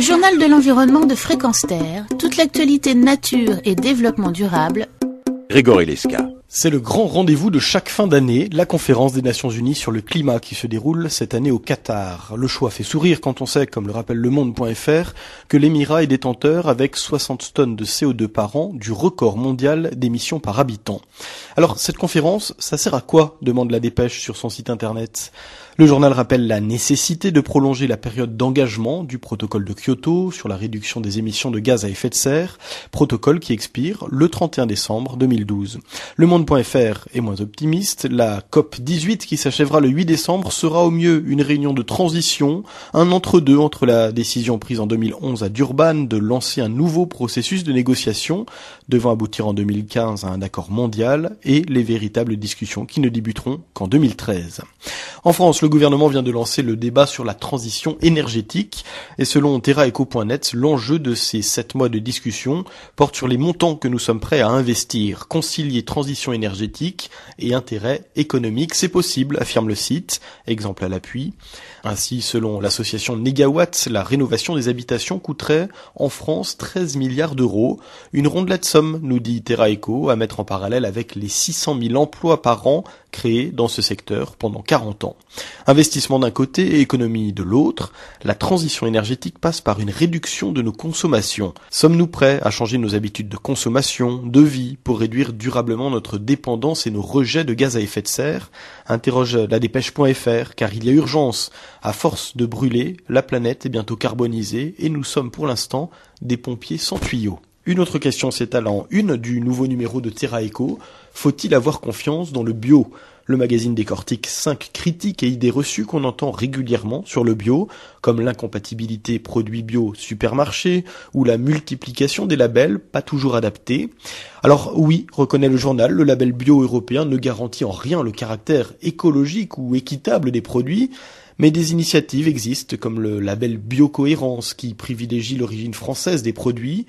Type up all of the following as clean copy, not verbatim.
Journal de l'environnement de Fréquence Terre, toute l'actualité nature et développement durable. Grégory Lesca. C'est le grand rendez-vous de chaque fin d'année, la conférence des Nations Unies sur le climat qui se déroule cette année au Qatar. Le choix fait sourire quand on sait, comme le rappelle le monde.fr, que l'Émirat est détenteur, avec 60 tonnes de CO2 par an, du record mondial d'émissions par habitant. Alors, cette conférence, ça sert à quoi ? Demande la Dépêche sur son site internet. Le journal rappelle la nécessité de prolonger la période d'engagement du protocole de Kyoto sur la réduction des émissions de gaz à effet de serre, protocole qui expire le 31 décembre 2012. Le monde.fr est moins optimiste. La COP18 qui s'achèvera le 8 décembre sera au mieux une réunion de transition, un entre-deux entre la décision prise en 2011 à Durban de lancer un nouveau processus de négociation devant aboutir en 2015 à un accord mondial et les véritables discussions qui ne débuteront qu'en 2013. En France, le gouvernement vient de lancer le débat sur la transition énergétique et selon TerraEco.net, l'enjeu de ces 7 mois de discussion porte sur les montants que nous sommes prêts à investir. Concilier transition énergétique et intérêt économique, c'est possible, affirme le site, exemple à l'appui. Ainsi, selon l'association Négawatt, la rénovation des habitations coûterait en France 13 milliards d'euros. Une rondelette somme, nous dit TerraEco, à mettre en parallèle avec les 600 000 emplois par an créés dans ce secteur pendant 40 ans. Investissement d'un côté et économie de l'autre, la transition énergétique passe par une réduction de nos consommations. Sommes-nous prêts à changer nos habitudes de consommation, de vie, pour réduire durablement notre dépendance et nos rejets de gaz à effet de serre ? Interroge la Dépêche.fr, car il y a urgence. À force de brûler, la planète est bientôt carbonisée et nous sommes pour l'instant des pompiers sans tuyaux. Une autre question s'étale en une du nouveau numéro de TerraEco. Faut-il avoir confiance dans le bio ? Le magazine décortique 5 critiques et idées reçues qu'on entend régulièrement sur le bio, comme l'incompatibilité produits bio supermarché ou la multiplication des labels pas toujours adaptés. Alors oui, reconnaît le journal, le label bio européen ne garantit en rien le caractère écologique ou équitable des produits, mais des initiatives existent comme le label Biocohérence qui privilégie l'origine française des produits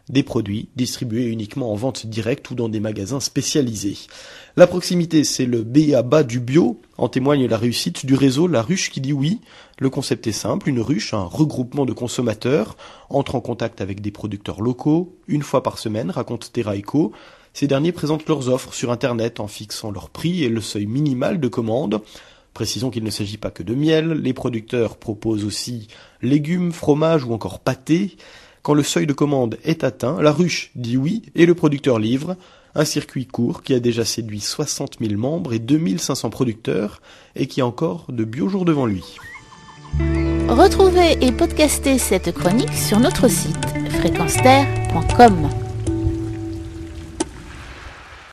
distribués uniquement en vente directe ou dans des magasins spécialisés. La proximité, c'est le b.a.-ba du bio, en témoigne la réussite du réseau La Ruche qui dit oui. Le concept est simple, une ruche, un regroupement de consommateurs, entre en contact avec des producteurs locaux, une fois par semaine, raconte TerraEco. Ces derniers présentent leurs offres sur Internet en fixant leur prix et le seuil minimal de commande. Précisons qu'il ne s'agit pas que de miel, les producteurs proposent aussi légumes, fromages ou encore pâtés. Quand le seuil de commande est atteint, la ruche dit oui et le producteur livre. Un circuit court qui a déjà séduit 60 000 membres et 2500 producteurs et qui a encore de beaux jours devant lui. Retrouvez et podcastez cette chronique sur notre site fréquenceterre.com.